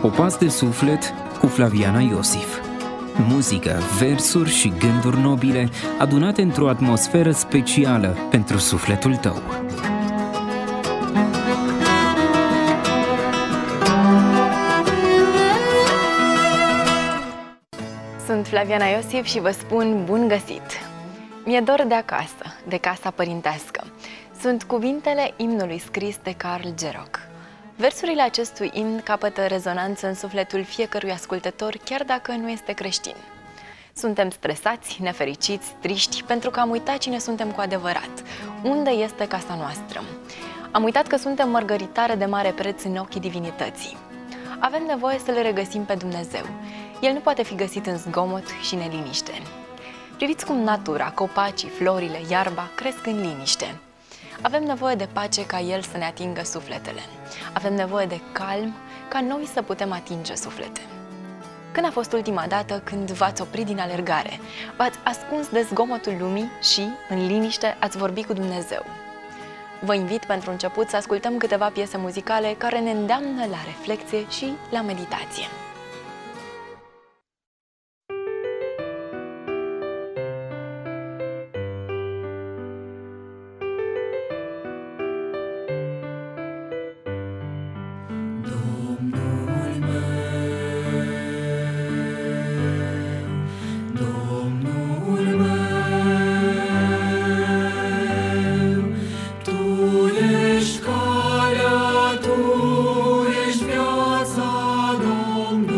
Popas de suflet cu Flaviana Iosif. Muzică, versuri și gânduri nobile adunate într-o atmosferă specială pentru sufletul tău. Sunt Flaviana Iosif și vă spun bun găsit! Mi-e dor de acasă, de casa părintească. Sunt cuvintele imnului scris de Carl Geroc. Versurile acestui imn capătă rezonanță în sufletul fiecărui ascultător, chiar dacă nu este creștin. Suntem stresați, nefericiți, triști, pentru că am uitat cine suntem cu adevărat. Unde este casa noastră? Am uitat că suntem mărgăritare de mare preț în ochii divinității. Avem nevoie să le regăsim pe Dumnezeu. El nu poate fi găsit în zgomot și neliniște. Priviți cum natura, copacii, florile, iarba cresc în liniște. Avem nevoie de pace ca El să ne atingă sufletele. Avem nevoie de calm ca noi să putem atinge suflete. Când a fost ultima dată când v-ați oprit din alergare, v-ați ascuns de zgomotul lumii și, în liniște, ați vorbit cu Dumnezeu? Vă invit pentru început să ascultăm câteva piese muzicale care ne îndeamnă la reflecție și la meditație. Domnul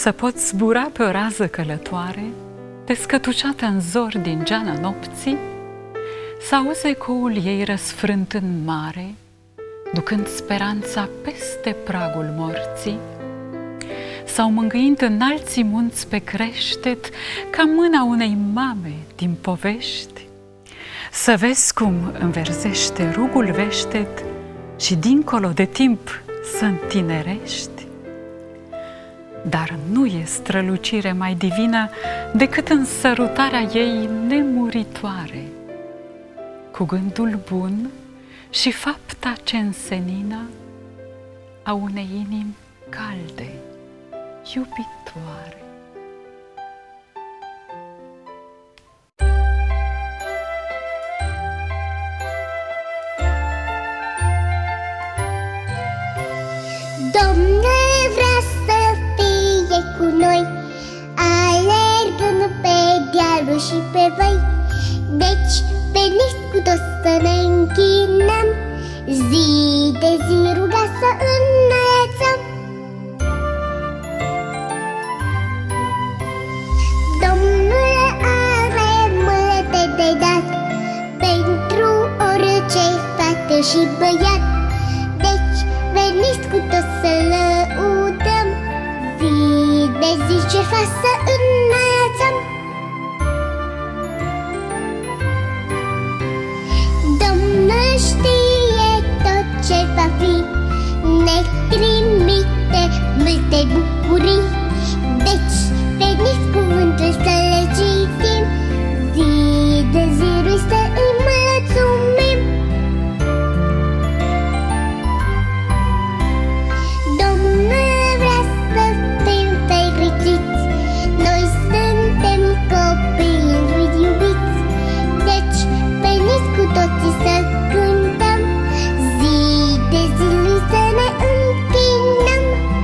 să poți zbura pe o rază călătoare, descătușată în zor din geana nopții, să auzi ecoul ei răsfrânt în mare, ducând speranța peste pragul morții, sau mângâind în alții munți pe creștet, ca mâna unei mame din povești, să vezi cum înverzește rugul veștet și dincolo de timp să întinerești. Dar nu e strălucire mai divină decât în sărutarea ei nemuritoare, cu gândul bun și fapta ce însenină a unei inimi calde, iubitoare. Domnul vrea să fie cu noi, alergând pe dealuri și pe văi. Deci veniți cu toți să ne închinăm, zi de zi ruga să înălțăm. Domnul are multe de dat pentru orice fată și băiat. Deci veniți cu toți să lăudăm, zi de zi ce fac să înălțăm. Domnul știe tot ce va fi, ne trimite multe bucurii. Deci veniți cuvântul să le citim, zi de zi lui să îi mulțumim. Domnul vrea să fim fericiți, noi suntem copii lui iubiți. Deci veniți cu toții să cântăm, zi de zi lui să ne închinăm.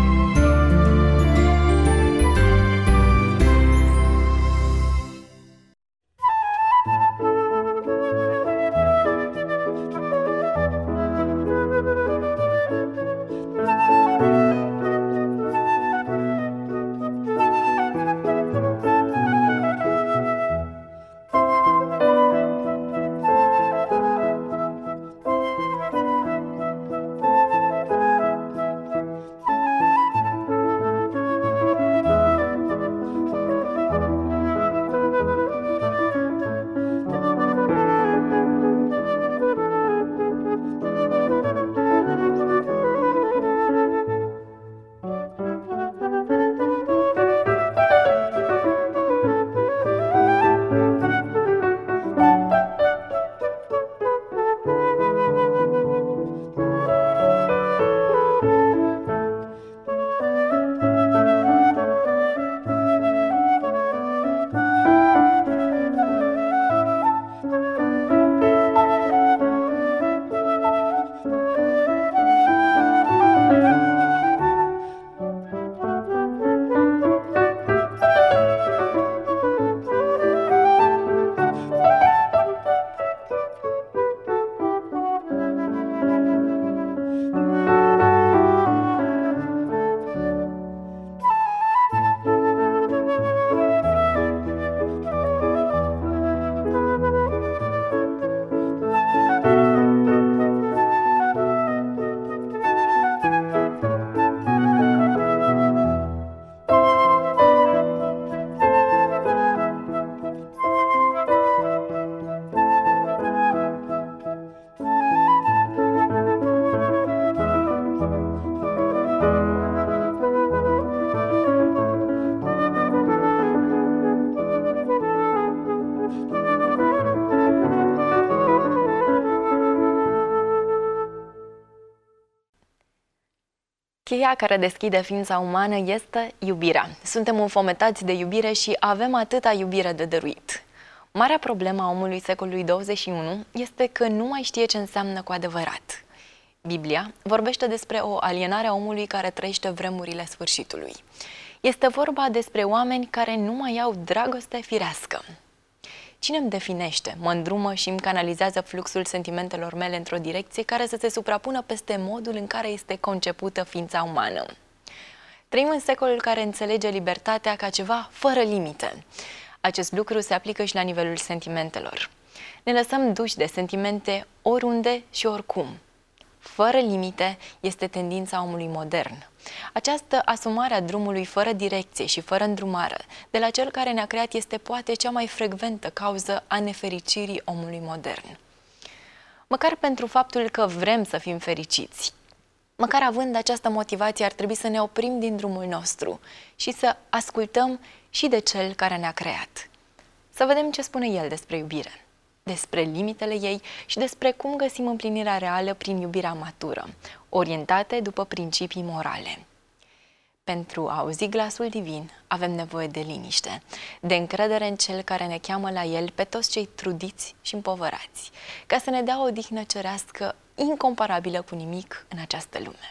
Cheia care deschide ființa umană este iubirea. Suntem înfometați de iubire și avem atâta iubire de dăruit. Marea problemă a omului secolului 21 este că nu mai știe ce înseamnă cu adevărat. Biblia vorbește despre o alienare a omului care trăiește vremurile sfârșitului. Este vorba despre oameni care nu mai au dragoste firească. Cine îmi definește, mă îndrumă și îmi canalizează fluxul sentimentelor mele într-o direcție care să se suprapună peste modul în care este concepută ființa umană? Trăim în secolul care înțelege libertatea ca ceva fără limite. Acest lucru se aplică și la nivelul sentimentelor. Ne lăsăm duși de sentimente oriunde și oricum. Fără limite este tendința omului modern. Această asumare a drumului fără direcție și fără îndrumare de la cel care ne-a creat este poate cea mai frecventă cauză a nefericirii omului modern. Măcar pentru faptul că vrem să fim fericiți, măcar având această motivație, ar trebui să ne oprim din drumul nostru și să ascultăm și de cel care ne-a creat. Să vedem ce spune el despre iubire, despre limitele ei și despre cum găsim împlinirea reală prin iubirea matură, orientate după principii morale. Pentru a auzi glasul divin, avem nevoie de liniște, de încredere în cel care ne cheamă la el pe toți cei trudiți și împovărați, ca să ne dea o odihnă cerească incomparabilă cu nimic în această lume.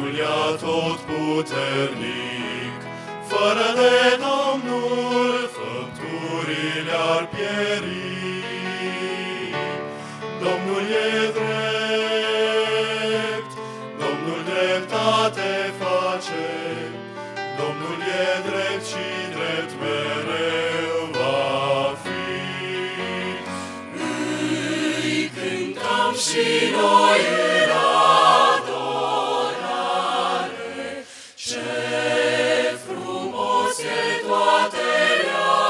Domnul e atotputernic, fără de Domnul făpturile ar pieri. Domnul e drept, Domnul dreptate face, Domnul e drept și drept mereu va fi. Îi cântăm și noi în adorare, ce frumos e toate le-a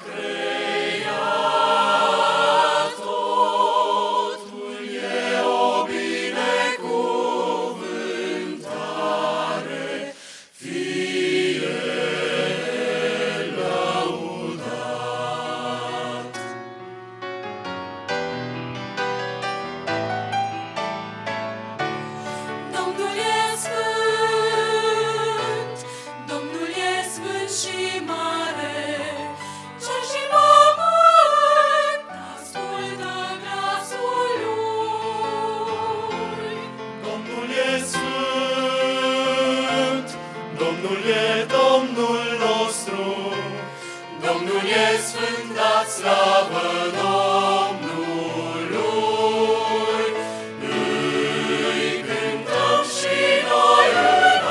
creat. Totul e o binecuvântare, fie lăudat. Domnul e sfânt, Domnul e sfânt și mare, cer și pământ ascultă glasul lui. Domnul e sfânt, Domnul e Domnul nostru, Domnul e sfânt, dați slavă Domnului. Îi cântăm și noi în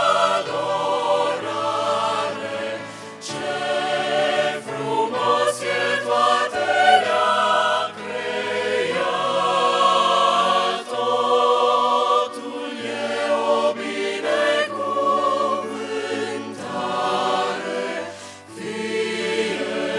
adorare, ce frumos e toate le-a creat. Totul e o binecuvântare, fie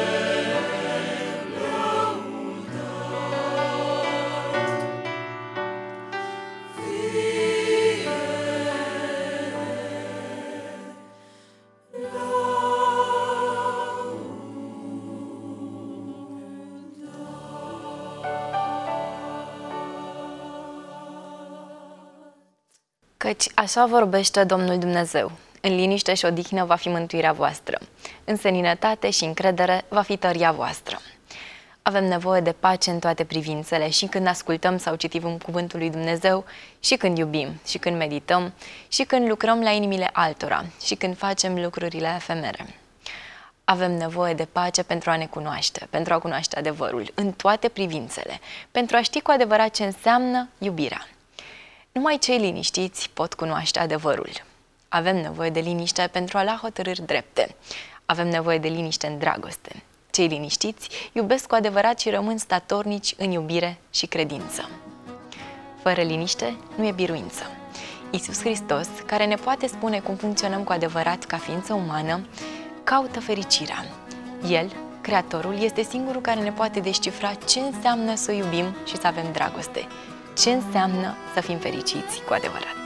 Căci așa vorbește Domnul Dumnezeu. În liniște și odihnă va fi mântuirea voastră. În seninătate și încredere va fi tăria voastră. Avem nevoie de pace în toate privințele, și când ascultăm sau citim cuvântul lui Dumnezeu, și când iubim, și când medităm, și când lucrăm la inimile altora, și când facem lucrurile efemere. Avem nevoie de pace pentru a ne cunoaște, pentru a cunoaște adevărul în toate privințele, pentru a ști cu adevărat ce înseamnă iubirea. Numai cei liniștiți pot cunoaște adevărul. Avem nevoie de liniște pentru a lua hotărâri drepte. Avem nevoie de liniște în dragoste. Cei liniștiți iubesc cu adevărat și rămân statornici în iubire și credință. Fără liniște nu e biruință. Iisus Hristos, care ne poate spune cum funcționăm cu adevărat ca ființă umană, caută fericirea. El, Creatorul, este singurul care ne poate descifra ce înseamnă să iubim și să avem dragoste. Ce înseamnă să fim fericiți cu adevărat.